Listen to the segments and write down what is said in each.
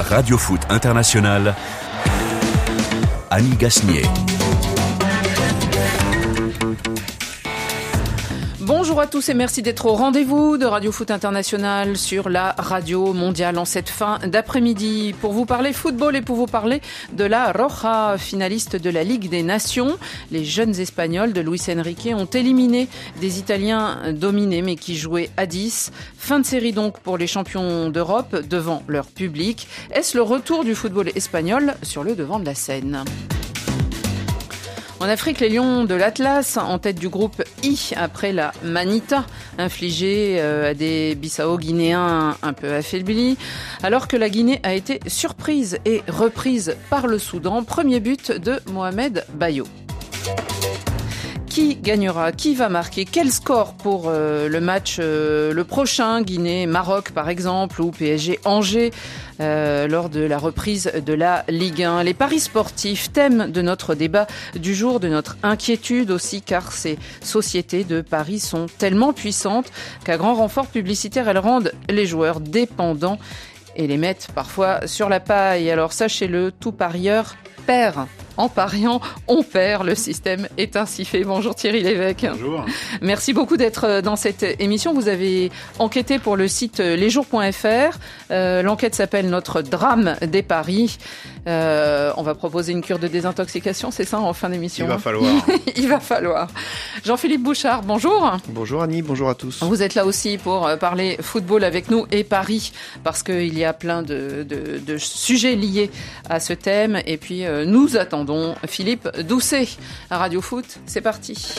Radio Foot International, Annie Gasnier. Bonjour à tous et merci d'être au rendez-vous de Radio Foot International sur la radio mondiale en cette fin d'après-midi pour vous parler football et pour vous parler de la Roja, finaliste de la Ligue des Nations. Les jeunes Espagnols de Luis Enrique ont éliminé des Italiens dominés mais qui jouaient à 10. Fin de série donc pour les champions d'Europe devant leur public. Est-ce le retour du football espagnol sur le devant de la scène ? En Afrique, les Lions de l'Atlas, en tête du groupe I, après la manita infligée à des Bissau-Guinéens un peu affaiblis, alors que la Guinée a été surprise et reprise par le Soudan. Premier but de Mohamed Bayo. Qui gagnera ? Qui va marquer ? Quel score pour le match le prochain ? Guinée-Maroc par exemple, ou PSG-Angers lors de la reprise de la Ligue 1. Les paris sportifs, thème de notre débat du jour, de notre inquiétude aussi, car ces sociétés de paris sont tellement puissantes qu'à grand renfort publicitaire, elles rendent les joueurs dépendants et les mettent parfois sur la paille. Alors sachez-le, tout parieur perd. En pariant, on perd. Le système est ainsi fait. Bonjour Thierry Lévesque. Bonjour. Merci beaucoup d'être dans cette émission. Vous avez enquêté pour le site lesjours.fr. L'enquête s'appelle Notre drame des paris. On va proposer une cure de désintoxication, c'est ça, en fin d'émission ? Il va falloir. Il va falloir. Jean-Philippe Bouchard, bonjour. Bonjour Annie, bonjour à tous. Vous êtes là aussi pour parler football avec nous et paris, parce qu'il y a plein de sujets liés à ce thème. Et puis nous attendons Philippe Doucet à Radio Foot. C'est parti.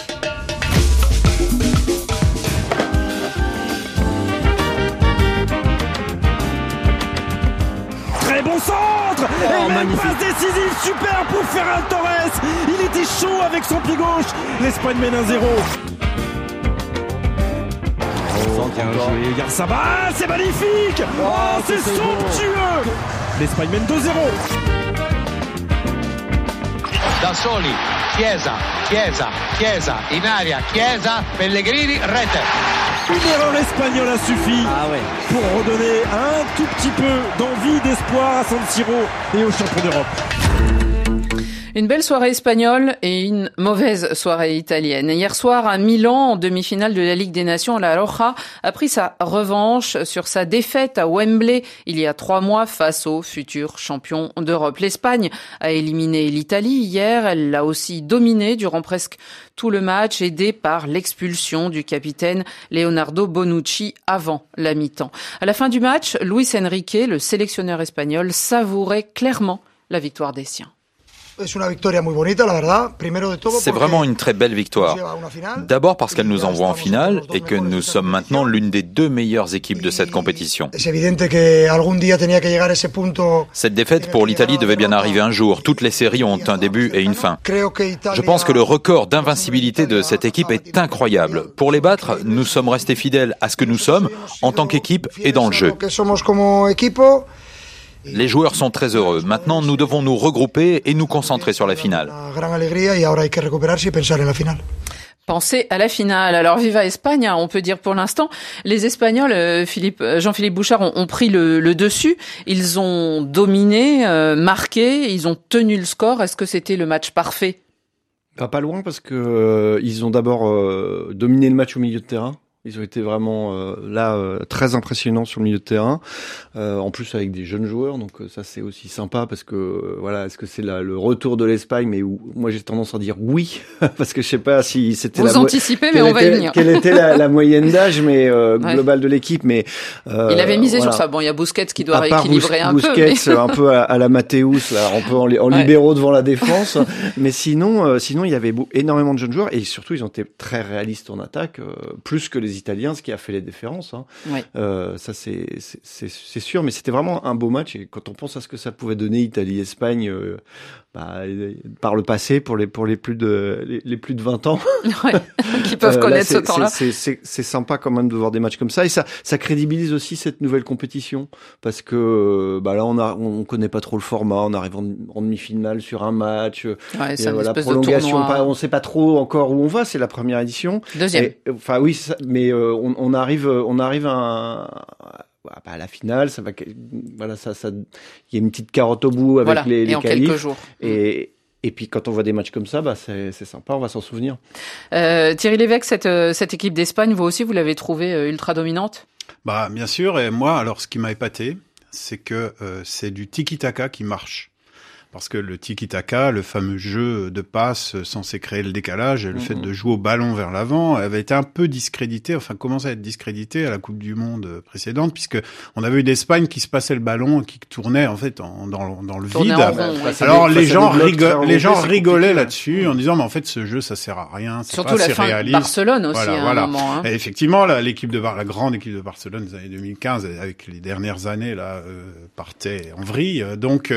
Très bon centre et même passe décisive, super pour Ferran Torres. Il était chaud avec son pied gauche. L'Espagne mène 1-0. Bien joué, Yarzabal, c'est magnifique. Oh, c'est somptueux. L'Espagne mène 2-0. Da soli, Chiesa, in aria, Chiesa, Pellegrini, rete. Une erreur espagnole a suffi pour redonner un tout petit peu d'envie, d'espoir à San Siro et aux champions d'Europe. Une belle soirée espagnole et une mauvaise soirée italienne. Hier soir, à Milan, en demi-finale de la Ligue des Nations, la Roja a pris sa revanche sur sa défaite à Wembley il y a 3 mois face aux futurs champions d'Europe. L'Espagne a éliminé l'Italie hier. Elle l'a aussi dominé durant presque tout le match, aidée par l'expulsion du capitaine Leonardo Bonucci avant la mi-temps. À la fin du match, Luis Enrique, le sélectionneur espagnol, savourait clairement la victoire des siens. C'est vraiment une très belle victoire. D'abord parce qu'elle nous envoie en finale et que nous sommes maintenant l'une des 2 meilleures équipes de cette compétition. Cette défaite pour l'Italie devait bien arriver un jour. Toutes les séries ont un début et une fin. Je pense que le record d'invincibilité de cette équipe est incroyable. Pour les battre, nous sommes restés fidèles à ce que nous sommes en tant qu'équipe et dans le jeu. Les joueurs sont très heureux. Maintenant, nous devons nous regrouper et nous concentrer sur la finale. Penser à la finale. Alors, viva Espagne, on peut dire pour l'instant. Les Espagnols, Jean-Philippe Bouchard, ont pris le dessus. Ils ont dominé, marqué, ils ont tenu le score. Est-ce que c'était le match parfait ? Pas loin parce que ils ont d'abord dominé le match au milieu de terrain. Ils ont été vraiment très impressionnants sur le milieu de terrain, en plus avec des jeunes joueurs, donc ça c'est aussi sympa parce que est-ce que c'est le retour de l'Espagne, mais moi j'ai tendance à dire oui parce que je sais pas si c'était vous anticipez, mais on va y venir. Quelle était la moyenne d'âge, mais globale de l'équipe, mais il avait misé sur ça. Bon, il y a Busquets qui doit rééquilibrer un peu. Busquets, un peu à la Mathéus, là, un peu en libéraux devant la défense, mais sinon il y avait énormément de jeunes joueurs et surtout ils ont été très réalistes en attaque, plus que les Italiens, ce qui a fait les différences. Ça c'est sûr, mais c'était vraiment un beau match. Et quand on pense à ce que ça pouvait donner Italie-Espagne par le passé pour les plus de 20 ans, qui peuvent connaître ce temps-là. C'est sympa quand même de voir des matchs comme ça et ça crédibilise aussi cette nouvelle compétition parce que là on connaît pas trop le format, on arrive en demi-finale sur un match, la prolongation, on sait pas trop encore où on va. C'est la première édition. Deuxième. Mais on arrive à la finale, ça va, voilà, ça, il y a une petite carotte au bout avec les en qualifs. Quelques jours. Et puis quand on voit des matchs comme ça, c'est sympa, on va s'en souvenir. Thierry Lévesque, cette équipe d'Espagne, vous aussi, vous l'avez trouvée ultra dominante? Bien sûr. Et moi, alors, ce qui m'a épaté, c'est que c'est du tiki-taka qui marche. Parce que le tiki-taka, le fameux jeu de passe censé créer le décalage, le fait de jouer au ballon vers l'avant, avait été un peu discrédité, enfin commençait à être discrédité à la Coupe du Monde précédente, puisque on avait eu d'Espagne qui se passait le ballon, qui tournait en fait dans le vide. Alors les gens rigolaient là-dessus en disant mais en fait ce jeu ça sert à rien, c'est surtout pas la assez réaliste. Barcelone aussi à un moment. Hein. Et effectivement la grande équipe de Barcelone des années 2015 avec les dernières années là partait en vrille. Donc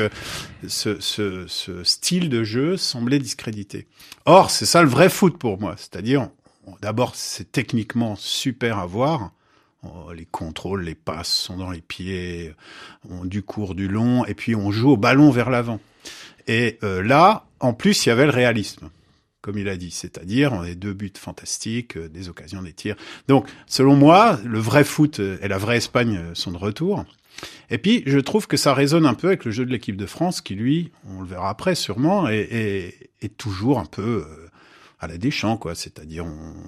ce style de jeu semblait discrédité. Or, c'est ça le vrai foot pour moi. C'est-à-dire, d'abord, c'est techniquement super à voir. Les contrôles, les passes sont dans les pieds, du court, du long, et puis on joue au ballon vers l'avant. Et là, en plus, il y avait le réalisme, comme il a dit. C'est-à-dire, on a 2 buts fantastiques, des occasions, des tirs. Donc, selon moi, le vrai foot et la vraie Espagne sont de retour. Et puis, je trouve que ça résonne un peu avec le jeu de l'équipe de France qui, lui, on le verra après sûrement, est toujours un peu à la Deschamps, quoi. C'est-à-dire,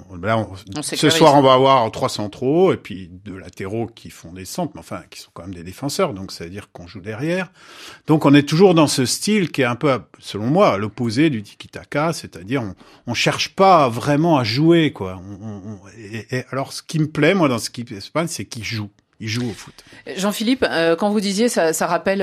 ce soir, on va avoir 3 centraux et puis 2 latéraux qui font des centres, mais enfin, qui sont quand même des défenseurs, donc ça veut dire qu'on joue derrière. Donc, on est toujours dans ce style qui est un peu, selon moi, à l'opposé du tiki-taka, c'est-à-dire, on cherche pas vraiment à jouer, quoi. Et alors, ce qui me plaît, moi, dans ce équipe d'Espagne, c'est qu'ils jouent. Ils jouent au foot. Jean-Philippe, quand vous disiez ça rappelle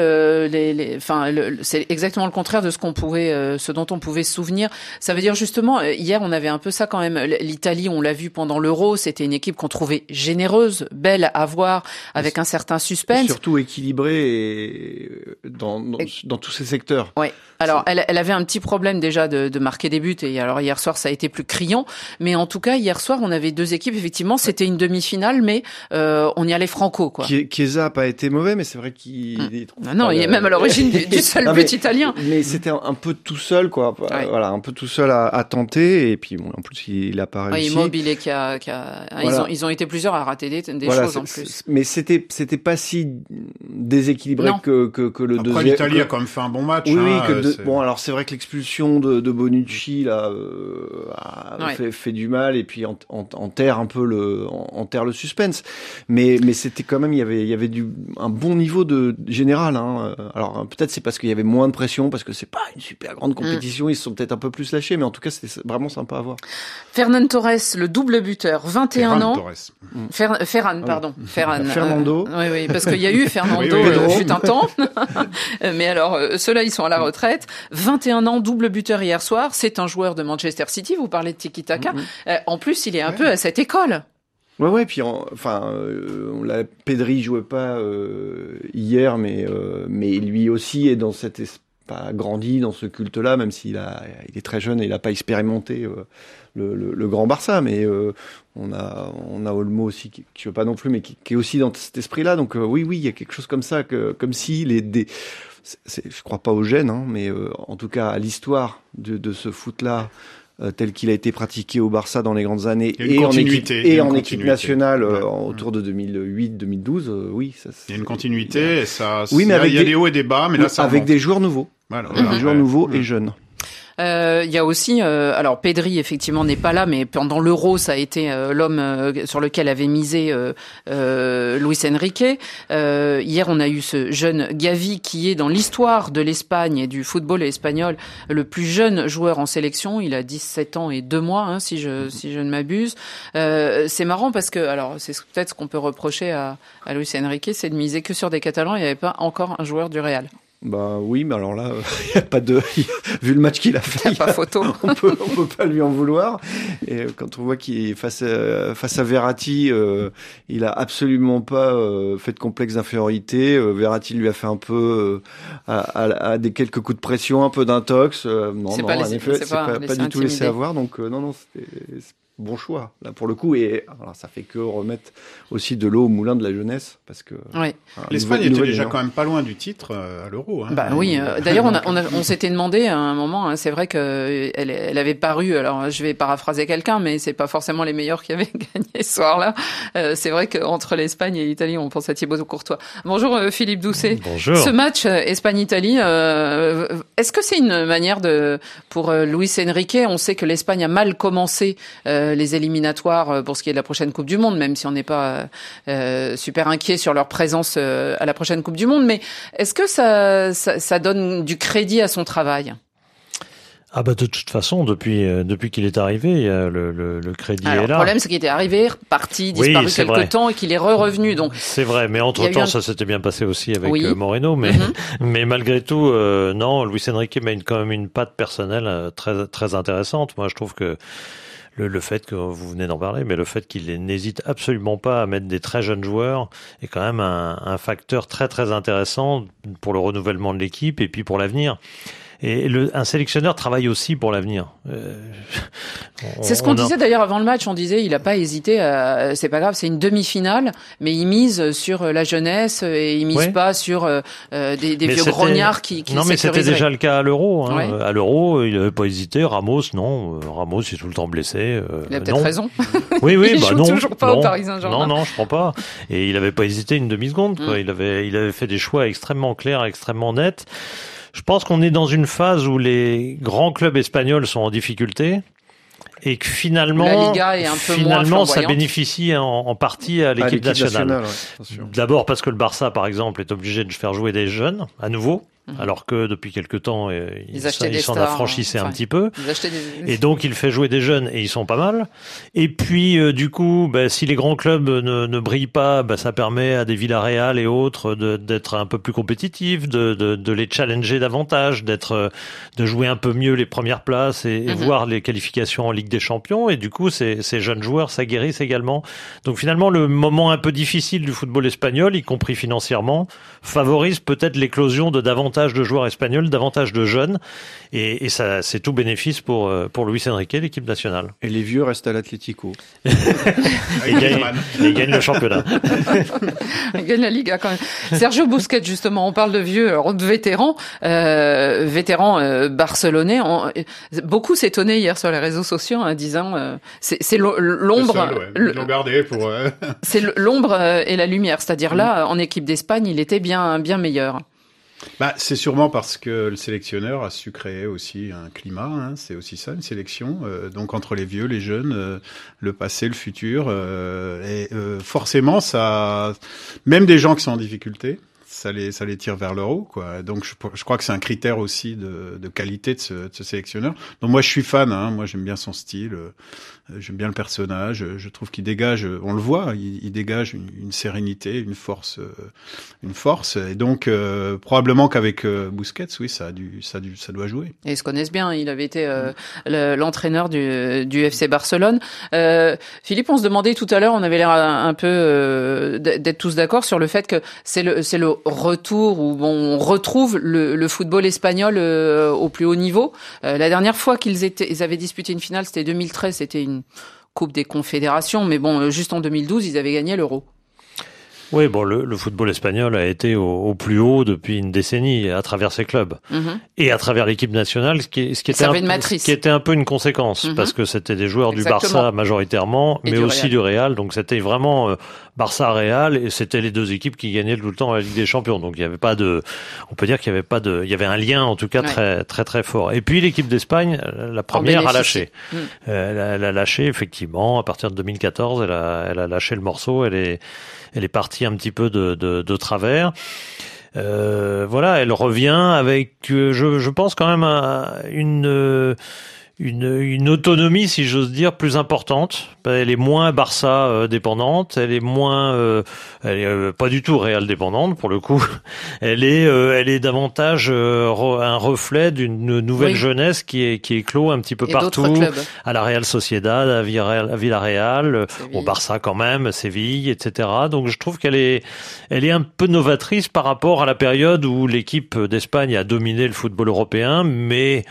c'est exactement le contraire de ce dont on pouvait se souvenir. Ça veut dire justement, hier on avait un peu ça quand même. L'Italie, on l'a vu pendant l'Euro, c'était une équipe qu'on trouvait généreuse, belle à voir, avec un certain suspense. Surtout équilibrée dans tous ces secteurs. Oui. Alors, elle avait un petit problème déjà de marquer des buts, et alors hier soir ça a été plus criant. Mais en tout cas, hier soir on avait 2 équipes. Effectivement, c'était une demi-finale, mais on y allait franco, quoi. Chiesa a pas été mauvais, mais c'est vrai qu'il il est même à l'origine du seul but italien. Mais c'était un peu tout seul, quoi. Ouais. Voilà, un peu tout seul à tenter, et puis bon, en plus il a pas réussi. Immobile ils ont été plusieurs à rater des choses en plus. Mais c'était pas si déséquilibré que le deuxième. Après, l'Italie a quand même fait un bon match. Bon, alors c'est vrai que l'expulsion de Bonucci là fait du mal, et puis enterre un peu le suspense. Mais c'était quand même, il y avait un bon niveau de général, hein. Alors peut-être c'est parce qu'il y avait moins de pression, parce que c'est pas une super grande compétition, ils se sont peut-être un peu plus lâchés, mais en tout cas c'était vraiment sympa à voir. Ferran Torres, le double buteur, 21 ans. Ferran, pardon. Fernando. Oui, parce qu'il y a eu Fernando fut un temps. Mais alors, ceux-là, ils sont à la retraite. 21 ans, double buteur hier soir. C'est un joueur de Manchester City. Vous parlez de tiki-taka. En plus, il est un peu à cette école. Ouais, puis Pedri jouait pas hier, mais lui aussi est dans pas grandi dans ce culte-là, même s'il est très jeune et il a pas expérimenté le grand Barça, mais on a Olmo aussi qui veut pas non plus, mais qui est aussi dans cet esprit-là. Donc oui, il y a quelque chose comme ça, comme si je crois pas au gène, hein, mais en tout cas à l'histoire de ce foot-là. Tel qu'il a été pratiqué au Barça dans les grandes années et en équipe nationale autour de 2008-2012, oui, ça. Il y a une continuité, et ça. Oui, mais il y a des hauts et des bas, mais là ça avec remonte. des joueurs nouveaux, des joueurs nouveaux et jeunes. Il y a aussi, alors Pedri effectivement n'est pas là, mais pendant l'Euro, ça a été l'homme sur lequel avait misé Luis Enrique. Hier, on a eu ce jeune Gavi qui est dans l'histoire de l'Espagne et du football espagnol le plus jeune joueur en sélection. Il a 17 ans et 2 mois, hein, si je ne m'abuse. C'est marrant parce que, alors c'est peut-être ce qu'on peut reprocher à Luis Enrique, c'est de miser que sur des Catalans. Il n'y avait pas encore un joueur du Real. Bah oui, mais alors là, il y a pas vu le match qu'il a fait, il n'y a pas photo. on peut pas lui en vouloir. Et quand on voit qu'il est face à Verratti, il a absolument pas fait de complexe d'infériorité. Verratti lui a fait un peu à des quelques coups de pression, un peu d'intox. Non, en effet, c'est pas du tout laissé avoir. Donc non, bon choix, là, pour le coup. Et alors, ça fait que remettre aussi de l'eau au moulin de la jeunesse, parce que... Oui. L'Espagne était déjà quand même pas loin du titre à l'Euro. Hein. Oui. D'ailleurs, on s'était demandé à un moment, hein, c'est vrai qu'elle avait paru, alors je vais paraphraser quelqu'un, mais c'est pas forcément les meilleurs qui avaient gagné ce soir-là. C'est vrai qu'entre l'Espagne et l'Italie, on pense à Thibaut Courtois. Bonjour Philippe Doucet. Bonjour. Ce match Espagne-Italie, est-ce que c'est une manière pour Luis Enrique? On sait que l'Espagne a mal commencé les éliminatoires pour ce qui est de la prochaine Coupe du Monde, même si on n'est pas super inquiet sur leur présence à la prochaine Coupe du Monde. Mais est-ce que ça donne du crédit à son travail? De toute façon, depuis qu'il est arrivé, le crédit est là. Le problème, c'est qu'il était arrivé, parti, disparu quelque temps et qu'il est revenu. Donc c'est vrai, mais entre-temps, ça s'était bien passé aussi avec Moreno. Mais malgré tout, non, Luis Enrique met quand même une patte personnelle très très intéressante. Moi, je trouve que le fait que vous venez d'en parler, mais le fait qu'il n'hésite absolument pas à mettre des très jeunes joueurs est quand même un facteur très très intéressant pour le renouvellement de l'équipe et puis pour l'avenir. Et un sélectionneur travaille aussi pour l'avenir. C'est ce qu'on disait d'ailleurs avant le match. On disait il a pas hésité. C'est pas grave, c'est une demi-finale, mais il mise sur la jeunesse et il mise pas sur des vieux grognards qui. Non, mais c'était déjà le cas à l'Euro. Hein. Ouais. À l'Euro, il avait pas hésité. Ramos, non. Ramos est tout le temps blessé. Il a peut-être raison. Oui, il joue toujours pas au Paris Saint-Germain. Non, je crois pas. Et il avait pas hésité une demi-seconde. Quoi. Il avait fait des choix extrêmement clairs, extrêmement nets. Je pense qu'on est dans une phase où les grands clubs espagnols sont en difficulté et que finalement, la Liga est un peu moins ça bénéficie en partie à l'équipe nationale. D'abord parce que le Barça, par exemple, est obligé de faire jouer des jeunes à nouveau. Alors que depuis quelque temps, ils s'en affranchissaient un petit peu. Et donc, il fait jouer des jeunes et ils sont pas mal. Et puis, du coup, si les grands clubs ne brillent pas, ça permet à des Villarreal et autres d'être un peu plus compétitifs, de les challenger davantage, de jouer un peu mieux les premières places et voir les qualifications en Ligue des Champions. Et du coup, ces jeunes joueurs s'aguerrissent également. Donc finalement, le moment un peu difficile du football espagnol, y compris financièrement, favorise peut-être l'éclosion de davantage de joueurs espagnols, davantage de jeunes, et ça, c'est tout bénéfice pour Luis Enrique, l'équipe nationale. Et les vieux restent à l'Atlético. Et gagnent le championnat. Ils gagnent la Liga quand même. Sergio Busquets, justement, on parle de vieux, alors de vétérans, barcelonais. Beaucoup s'étonnaient hier sur les réseaux sociaux en disant c'est l'ombre. Ils l'ont gardé pour. C'est l'ombre et la lumière, c'est-à-dire là, en équipe d'Espagne, il était bien meilleur. C'est sûrement parce que le sélectionneur a su créer aussi un climat, hein, c'est aussi ça, une sélection, donc entre les vieux, les jeunes, le passé, le futur, forcément ça, même des gens qui sont en difficulté, ça les tire vers le haut, quoi. Donc je crois que c'est un critère aussi de qualité de ce sélectionneur. Donc moi je suis fan, hein, moi j'aime bien son style, j'aime bien le personnage, je trouve qu'il dégage, on le voit, il dégage une sérénité, une force, et donc probablement qu'avec Busquets, oui, ça doit jouer. Et ils se connaissent bien, il avait été l'entraîneur du FC Barcelone. Philippe, on se demandait tout à l'heure, on avait l'air un peu d'être tous d'accord sur le fait que c'est le retour où on retrouve le football espagnol au plus haut niveau. La dernière fois ils avaient disputé une finale, c'était 2013, c'était une Coupe des Confédérations, mais bon, juste en 2012, ils avaient gagné l'Euro. Oui, le football espagnol a été au plus haut depuis une décennie à travers ses clubs et à travers l'équipe nationale, ce qui était un peu une conséquence parce que c'était des joueurs du Barça majoritairement, mais aussi du Real. Donc c'était vraiment Barça-Real et c'était les deux équipes qui gagnaient tout le temps la Ligue des Champions. Donc il y avait pas on peut dire qu'il y avait un lien en tout cas très très très fort. Et puis l'équipe d'Espagne, la première a lâché. Elle a lâché effectivement à partir de 2014. Elle a lâché le morceau. Elle est partie un petit peu de travers. Elle revient avec, je pense quand même une autonomie, si j'ose dire, plus importante. Elle est moins Barça dépendante, elle est pas du tout Real dépendante pour le coup. Elle est davantage un reflet d'une nouvelle jeunesse qui éclot un petit peu partout, à la Real Sociedad, à Villarreal, au Barça quand même, Séville, etc. Donc je trouve qu'elle est un peu novatrice par rapport à la période où l'équipe d'Espagne a dominé le football européen, mais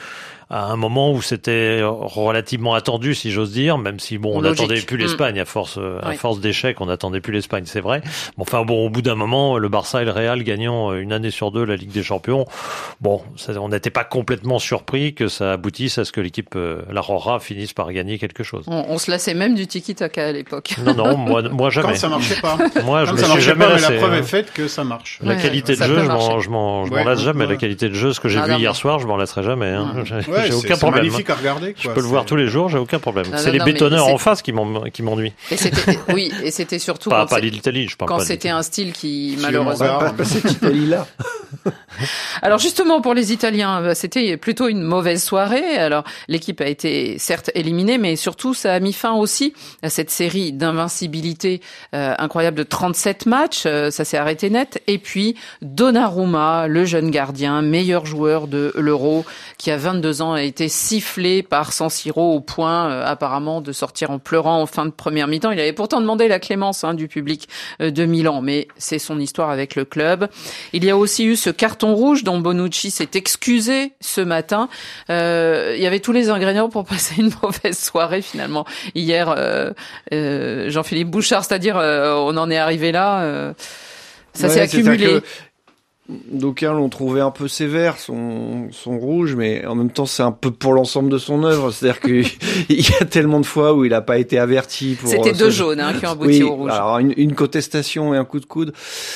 à un moment où c'était relativement attendu, si j'ose dire, même si on n'attendait plus l'Espagne à force d'échecs, on n'attendait plus l'Espagne, c'est vrai. Au bout d'un moment, le Barça et le Real gagnant une année sur deux la Ligue des Champions, on n'était pas complètement surpris que ça aboutisse à ce que l'équipe La Roja finisse par gagner quelque chose. On se lassait même du tiki-taka à l'époque. Non, moi jamais. Quand ça marchait pas. Moi, je me suis jamais lassé. Mais la preuve est faite que ça marche. La qualité de jeu, je m'en lasse jamais. La qualité de jeu, ce que j'ai vu hier soir, je m'en lasserai jamais. J'ai aucun problème. C'est magnifique à regarder. Je peux le voir tous les jours, j'ai aucun problème. C'est les bétonneurs en face qui m'ennuient. Et c'était surtout pas l'Italie, je parle pas. Quand c'était un style qui malheureusement pas cette Italie-là. Alors justement pour les Italiens, c'était plutôt une mauvaise soirée. Alors l'équipe a été certes éliminée, mais surtout ça a mis fin aussi à cette série d'invincibilité incroyable de 37 matchs. Ça s'est arrêté net. Et puis Donnarumma, le jeune gardien, meilleur joueur de l'Euro, qui a 22 ans, a été sifflé par San Siro au point apparemment de sortir en pleurant en fin de première mi-temps. Il avait pourtant demandé la clémence du public de Milan, mais c'est son histoire avec le club. Il y a aussi eu ce carton rouge dont Bonucci s'est excusé ce matin. Il y avait tous les ingrédients pour passer une mauvaise soirée finalement. Hier, Jean-Philippe Bouchard, c'est-à-dire on en est arrivé là, ça s'est accumulé. D'aucuns l'ont trouvé un peu sévère, son rouge, mais en même temps c'est un peu pour l'ensemble de son œuvre. C'est-à-dire qu'il y a tellement de fois où il n'a pas été averti. C'était deux jaunes qui ont abouti au rouge. Alors une contestation et un coup de coude.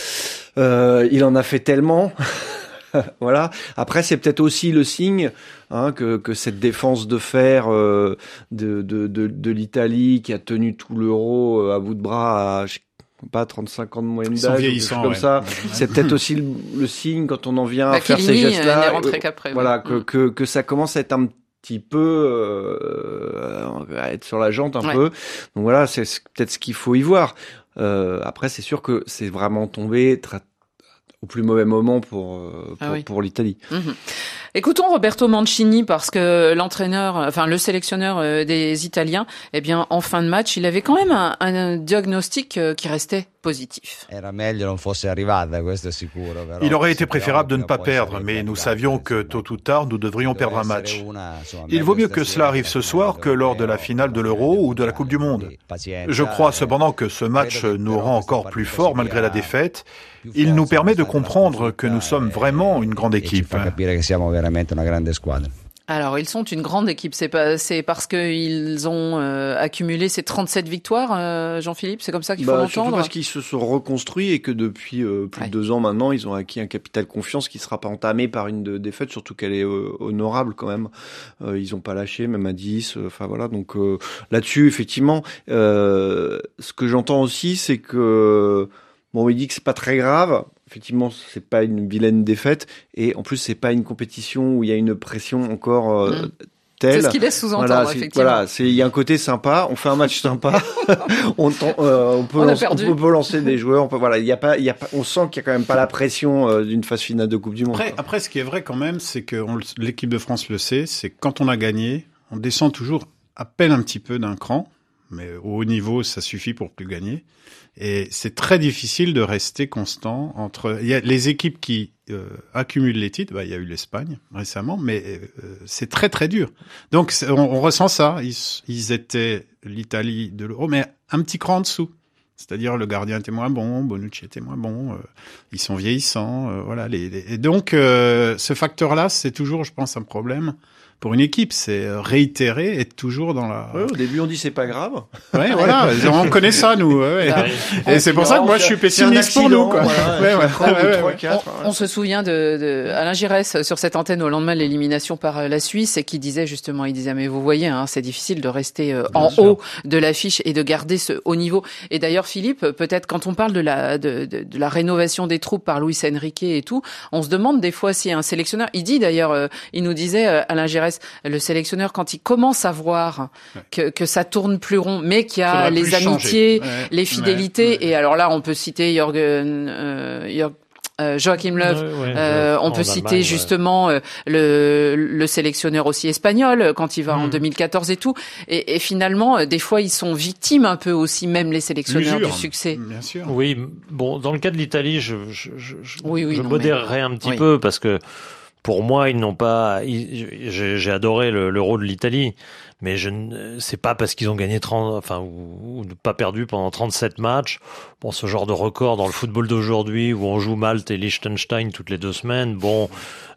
Il en a fait tellement. Voilà. Après, c'est peut-être aussi le signe que cette défense de fer de l'Italie qui a tenu tout l'Euro à bout de bras à 35 ans de moyenne d'âge, quelque chose comme ça. C'est peut-être aussi le signe quand on en vient à faire ces gestes-là. Voilà, que ça commence à être un petit peu à être sur la jante un peu. Donc voilà, c'est peut-être ce qu'il faut y voir. Après, c'est sûr que c'est vraiment tombé au plus mauvais moment pour l'Italie. Écoutons Roberto Mancini parce que le sélectionneur des Italiens, en fin de match, il avait quand même un diagnostic qui restait positif. Il aurait été préférable de ne pas perdre, mais nous savions que tôt ou tard, nous devrions perdre un match. Il vaut mieux que cela arrive ce soir que lors de la finale de l'Euro ou de la Coupe du Monde. Je crois cependant que ce match nous rend encore plus forts malgré la défaite. Il nous permet de comprendre que nous sommes vraiment une grande équipe. Alors, ils sont une grande équipe. C'est parce qu'ils ont accumulé ces 37 victoires, Jean-Philippe. C'est comme ça qu'il faut l'entendre. Surtout parce qu'ils se sont reconstruits et que depuis plus de 2 ans maintenant, ils ont acquis un capital confiance qui ne sera pas entamé par une défaite, surtout qu'elle est honorable quand même. Ils n'ont pas lâché, même à 10. Enfin voilà. Donc là-dessus, effectivement, ce que j'entends aussi, c'est que il dit que c'est pas très grave. Effectivement, c'est pas une vilaine défaite, et en plus c'est pas une compétition où il y a une pression encore telle. C'est ce qu'il laisse sous-entendre, effectivement. Voilà, il y a un côté sympa. On fait un match sympa. on peut lancer des joueurs. On sent qu'il y a quand même pas la pression d'une phase finale de Coupe du Monde. Après, ce qui est vrai quand même, c'est que l'équipe de France le sait, c'est que quand on a gagné, on descend toujours à peine un petit peu d'un cran, mais au haut niveau, ça suffit pour plus gagner. Et c'est très difficile de rester constant il y a les équipes qui accumulent les titres. Il y a eu l'Espagne récemment, mais c'est très très dur. Donc on ressent ça. Ils étaient l'Italie de l'Euro, mais un petit cran en dessous. C'est-à-dire le gardien était moins bon, Bonucci était moins bon, ils sont vieillissants, voilà. Et donc ce facteur-là, c'est toujours, je pense, un problème. Pour une équipe, c'est réitérer, être toujours dans la... Ouais, au début, on dit c'est pas grave. Ouais, voilà, on connaît ça, nous. Ouais. Et c'est pour ça que moi, je suis pessimiste pour nous, quoi. On se souvient de Alain Giresse sur cette antenne au lendemain de l'élimination par la Suisse, et qui disait justement, mais vous voyez, c'est difficile de rester en haut de l'affiche et de garder ce haut niveau. Et d'ailleurs, Philippe, peut-être quand on parle de la rénovation des troupes par Luis Enrique et tout, on se demande des fois si un sélectionneur, il dit d'ailleurs, il nous disait, Alain Giresse, le sélectionneur, quand il commence à voir que ça tourne plus rond, mais qu'il y a les amitiés, les fidélités, et alors là, on peut citer Joachim Löw, on peut citer justement le sélectionneur aussi espagnol quand il va en 2014 et tout, et finalement des fois ils sont victimes un peu aussi, même les sélectionneurs du succès. Bien sûr. Oui, bon, dans le cas de l'Italie, je modérerais un petit peu, parce que pour moi, ils n'ont pas. J'ai adoré l'Euro de l'Italie, mais c'est pas parce qu'ils ont gagné 30, ou pas perdu pendant 37 matchs. Bon, ce genre de record dans le football d'aujourd'hui où on joue Malte et Liechtenstein toutes les 2 semaines. Bon,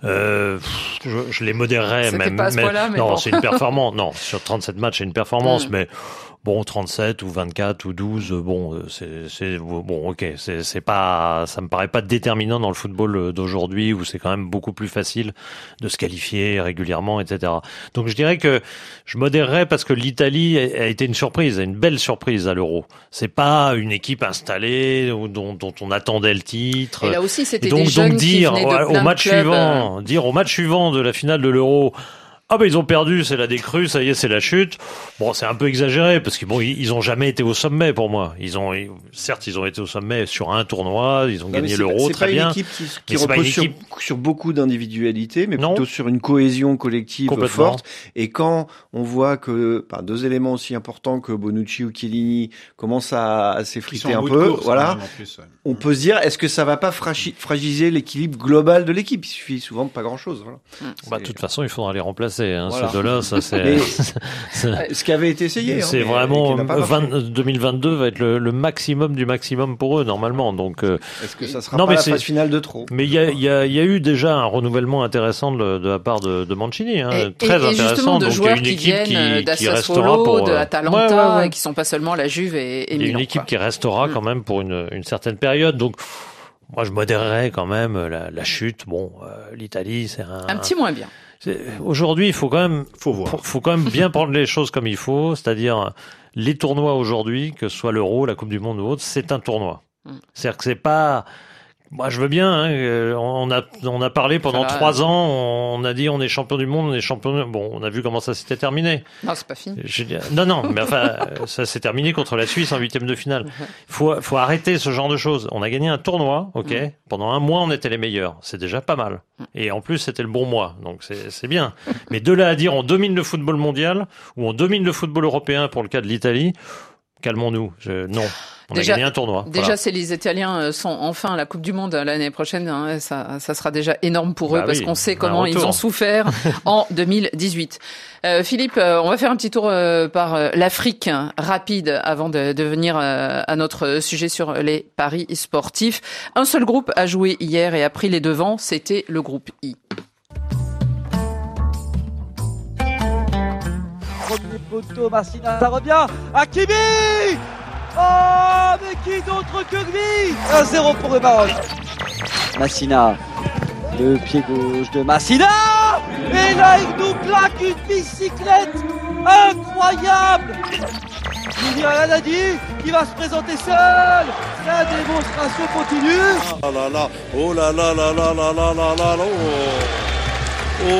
je les modérerais même. Pas à ce point-là, mais non, bon. c'est une performance. Non, sur 37 matchs, c'est une performance, mais. Bon, 37 ou 24 ou 12, bon, ok, c'est pas, ça me paraît pas déterminant dans le football d'aujourd'hui où c'est quand même beaucoup plus facile de se qualifier régulièrement, etc. Donc je dirais que je modérerais parce que l'Italie a été une surprise, une belle surprise à l'Euro. C'est pas une équipe installée dont on attendait le titre. Et là aussi, c'était des jeunes qui venaient de plein de clubs. Dire au match suivant de la finale de l'Euro. Ah ils ont perdu, c'est la décrue, ça y est, c'est la chute. Bon, c'est un peu exagéré parce que bon, ils ont jamais été au sommet pour moi. Certes, ils ont été au sommet sur un tournoi, ils ont gagné l'Euro, très bien. C'est pas une équipe qui repose sur beaucoup d'individualités, mais plutôt sur une cohésion collective forte. Et quand on voit que 2 éléments aussi importants que Bonucci ou Chiellini commencent à s'effriter un peu, voilà, on peut se dire, est-ce que ça va pas fragiliser l'équilibre global de l'équipe? Il suffit souvent de pas grand-chose. Voilà. De toute façon, il faudra les remplacer. Voilà. Ces deux-là, ça c'est ce qui avait été essayé. C'est vraiment 2022 va être le maximum du maximum pour eux normalement. Donc est-ce que ça sera pas la phase finale de trop? Mais il y a eu déjà un renouvellement intéressant de la part de Mancini, très intéressant. Donc il y a une équipe qui restera pour de Atalanta et qui sont pas seulement la Juve et Milan. Il y a une équipe qui restera quand même pour une certaine période. Donc moi je modérerais quand même la chute. Bon, l'Italie c'est un petit moins bien. Aujourd'hui, il faut quand même bien prendre les choses comme il faut, c'est-à-dire les tournois aujourd'hui, que ce soit l'Euro, la Coupe du Monde ou autre, c'est un tournoi. C'est-à-dire que c'est pas. Moi, je veux bien. On a parlé pendant 3 ans. On a dit on est champion du monde, on est champion. Bon, on a vu comment ça s'était terminé. Non, c'est pas fini. Non, mais enfin, ça s'est terminé contre la Suisse en 8e de finale. Faut arrêter ce genre de choses. On a gagné un tournoi, ok. Pendant 1 mois, on était les meilleurs. C'est déjà pas mal. Et en plus, c'était le bon mois, donc c'est bien. Mais de là à dire on domine le football mondial ou on domine le football européen pour le cas de l'Italie, calmons-nous. Non. On a gagné un tournoi. Déjà, si les Italiens sont enfin à la Coupe du Monde l'année prochaine, ça sera déjà énorme pour eux parce qu'on sait comment ils ont souffert en 2018. Philippe, on va faire un petit tour par l'Afrique rapide avant de venir à notre sujet sur les paris sportifs. Un seul groupe a joué hier et a pris les devants, c'était le groupe I. Premier poteau, Marcina, ça revient. Hakimi! Oh, mais qui d'autre que lui? 1-0 pour le Maroc. Massina, le pied gauche de Massina. Et là, il nous claque une bicyclette incroyable. Il y a Haddadi qui va se présenter seul. La démonstration continue. Oh là là, oh là là là là là là là là là. Oh.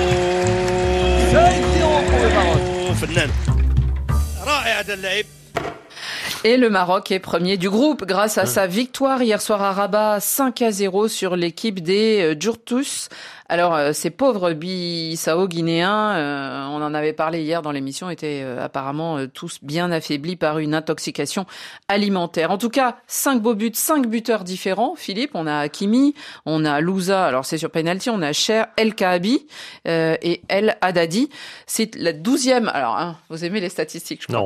5-0 pour le Maroc. فنان رائع هذا اللعب. Et le Maroc est premier du groupe grâce à sa victoire hier soir à Rabat 5-0 sur l'équipe des Djurtus. Alors, ces pauvres Bissau-Guinéens, on en avait parlé hier dans l'émission, étaient apparemment tous bien affaiblis par une intoxication alimentaire. En tout cas, 5 beaux buts, 5 buteurs différents. Philippe, on a Hakimi, on a Louza, alors c'est sur penalty, on a Cher, El Kaabi et El Haddadi. C'est la 12e, alors vous aimez les statistiques, je crois.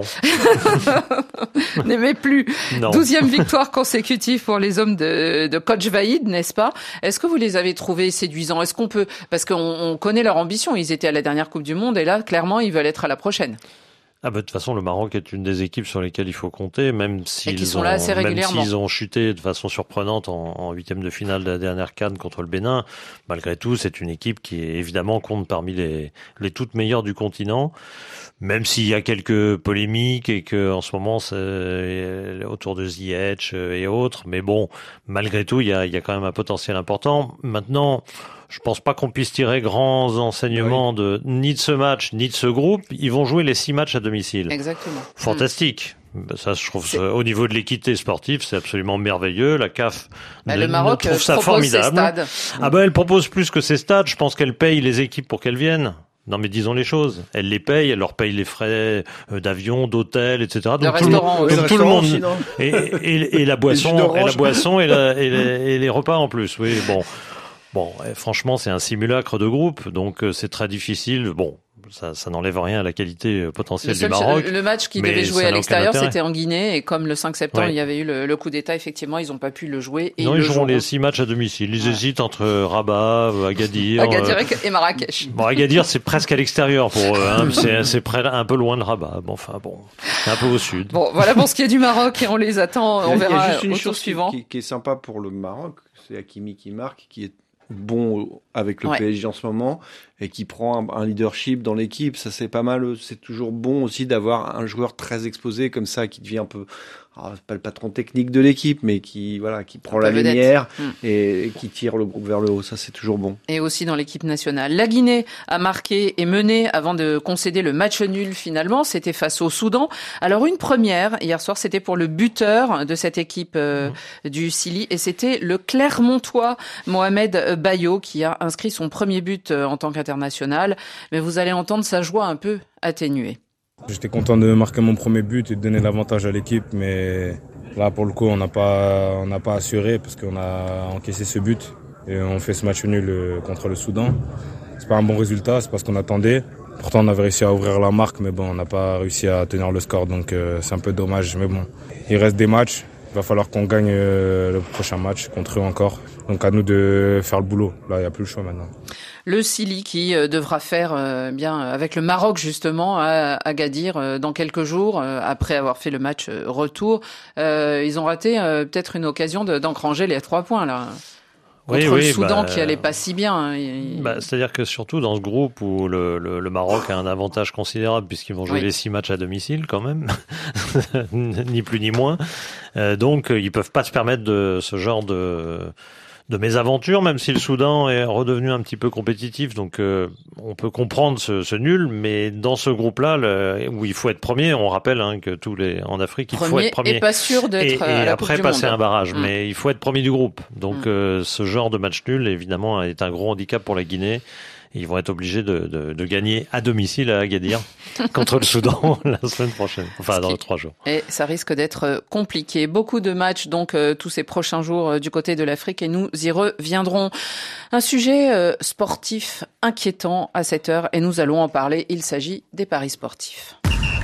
Non. N'aimez plus. Non. 12e victoire consécutive pour les hommes de Coach Vaïd, n'est-ce pas? Est-ce que vous les avez trouvés séduisants? Est-ce qu'on peut, parce qu'on connaît leur ambition, ils étaient à la dernière Coupe du Monde et là, clairement, ils veulent être à la prochaine. De toute façon, le Maroc est une des équipes sur lesquelles il faut compter, même s'ils ont chuté de façon surprenante en 8e de finale de la dernière CAN contre le Bénin. Malgré tout, c'est une équipe qui évidemment compte parmi les toutes meilleures du continent. Même s'il y a quelques polémiques et que en ce moment c'est autour de Ziyech et autres, mais bon, malgré tout, il y a quand même un potentiel important. Maintenant, je pense pas qu'on puisse tirer grands enseignements ni de ce match ni de ce groupe. Ils vont jouer les 6 matchs à domicile. Exactement. Fantastique. Ça, je trouve au niveau de l'équité sportive, c'est absolument merveilleux. La CAF le Maroc trouve ça formidable. Elle propose plus que ses stades. Je pense qu'elle paye les équipes pour qu'elles viennent. Non, mais disons les choses. Elle les paye, elle leur paye les frais d'avion, d'hôtel, etc. Donc tout le monde et la boisson, et les repas en plus. Oui, bon. Bon, franchement, c'est un simulacre de groupe, donc c'est très difficile. Bon, ça n'enlève rien à la qualité potentielle du Maroc. Le match qu'ils devaient jouer à l'extérieur, c'était en Guinée, et comme le 5 septembre, il y avait eu le coup d'État, effectivement, ils n'ont pas pu le jouer. Et non, ils joueront les 6 matchs à domicile. Ils hésitent entre Rabat, Agadir. Agadir et Marrakech. Bon, Agadir, c'est presque à l'extérieur pour eux. Hein. C'est près, un peu loin de Rabat. Bon, enfin, bon, c'est un peu au sud. Bon, voilà pour ce qui est du Maroc, et on les attend. On verra au tour suivant. Qui est sympa pour le Maroc, c'est Hakimi qui marque, qui est bon avec le PSG en ce moment et qui prend un leadership dans l'équipe. Ça, c'est pas mal. C'est toujours bon aussi d'avoir un joueur très exposé comme ça qui devient un peu, c'est pas le patron technique de l'équipe, mais qui prend la lumière et qui tire le groupe vers le haut. Ça, c'est toujours bon. Et aussi dans l'équipe nationale. La Guinée a marqué et mené avant de concéder le match nul finalement. C'était face au Soudan. Alors une première hier soir, c'était pour le buteur de cette équipe du Sili, et c'était le Clermontois Mohamed Bayo qui a inscrit son premier but en tant qu'international. Mais vous allez entendre sa joie un peu atténuée. J'étais content de marquer mon premier but et de donner l'avantage à l'équipe, mais là pour le coup on n'a pas assuré parce qu'on a encaissé ce but et on fait ce match nul contre le Soudan. C'est pas un bon résultat, c'est pas ce qu'on attendait. Pourtant on avait réussi à ouvrir la marque, mais bon, on n'a pas réussi à tenir le score, donc c'est un peu dommage, mais bon, il reste des matchs. Il va falloir qu'on gagne le prochain match contre eux encore. Donc à nous de faire le boulot. Là, il n'y a plus le choix maintenant. Le Sili qui devra faire bien avec le Maroc justement à Agadir dans quelques jours après avoir fait le match retour. Ils ont raté peut-être une occasion d'engranger les 3 points là. Contre le Soudan qui allait pas si bien. C'est-à-dire que surtout dans ce groupe où le Maroc a un avantage considérable puisqu'ils vont jouer les 6 matchs à domicile quand même, ni plus ni moins. Donc ils peuvent pas se permettre de ce genre de mésaventure, même si le Soudan est redevenu un petit peu compétitif, donc on peut comprendre ce nul, mais dans ce groupe-là, où il faut être premier, on rappelle que en Afrique, il faut être premier. Et pas sûr d'être à la Coupe après du passer monde. Un barrage, mais il faut être premier du groupe. Donc ce genre de match nul, évidemment, est un gros handicap pour la Guinée. Ils vont être obligés de gagner à domicile à Agadir contre le Soudan la semaine prochaine, enfin dans 3 jours. Et ça risque d'être compliqué. Beaucoup de matchs donc tous ces prochains jours du côté de l'Afrique, et nous y reviendrons. Un sujet sportif inquiétant à cette heure, et nous allons en parler. Il s'agit des paris sportifs.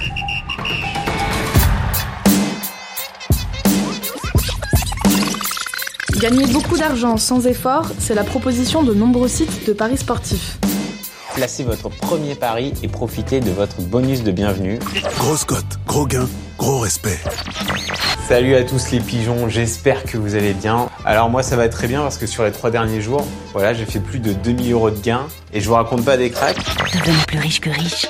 Gagner beaucoup d'argent sans effort, c'est la proposition de nombreux sites de paris sportifs. Placez votre premier pari et profitez de votre bonus de bienvenue. Grosse cote, gros gain, gros respect. Salut à tous les pigeons, j'espère que vous allez bien. Alors moi ça va très bien parce que sur les 3 derniers jours, j'ai fait plus de 2000 € de gains et je vous raconte pas des cracks. Devenez plus riche que riche.